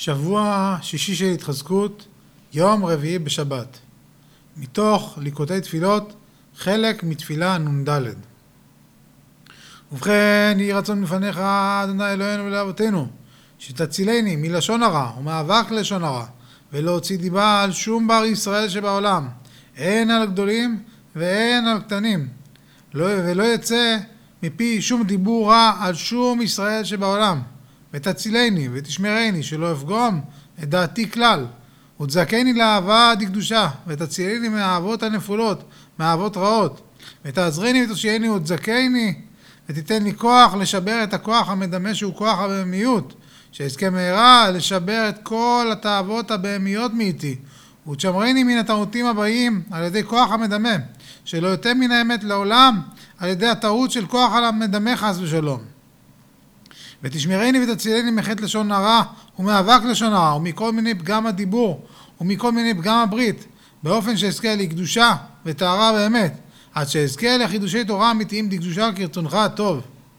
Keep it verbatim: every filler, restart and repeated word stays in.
שבוע שישי של התחזקות, יום רביעי בשבת. מתוך ליקוטי תפילות, חלק מתפילה נ"ד. ובכן, יהי רצון לפניך, אדוני אלוהינו ולאבותינו, שתצילני מלשון הרע ומאבק לשון הרע, ולא הוציא דיבה על שום בר ישראל שבעולם, הן על הגדולים והן על קטנים, לא, ולא יצא מפי שום דיבור רע על שום ישראל שבעולם. ותצילני ותשמרני שלא אפגום את דעתי כלל, ותזכני לאהבה דקדושה, ותצילני מהאהבות הנפולות, מהאהבות רעות, ותעזרני ותושייני ותזכני, ותיתן לי כוח לשבר את הכוח המדמה שהוא כוח הבהמיות, שאזכה מהרה לשבר את כל התאוות הבהמיות מאיתי, ותשמרני מן הטעותים הבאים על ידי כוח המדמה, שלא יותר מן האמת לעולם על ידי הטעות של כוח המדמה חס ושלום. ותשמרני ותצילני מחטא לשון הרע ומאבק לשון הרע ומכל מיני פגם הדיבור ומכל מיני פגם הברית, באופן שאזכה לקדושה וטהרה באמת, עד שאזכה לחידושי תורה אמיתיים דקדושה כרצונך הטוב.